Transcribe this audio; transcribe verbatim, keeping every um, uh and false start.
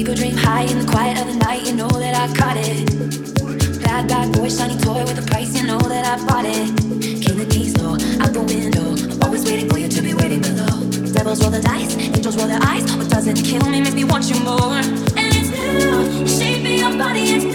Fever dream high in the quiet of the night, you know that I caught it. Bad, bad boy, shiny toy with a price, you know that I bought it. Kill the keys, no, out the window. I'm always waiting for you to be waiting below. Devils roll the dice, angels roll their eyes. What doesn't kill me makes me want you more. And it's you, you shape me your body, it's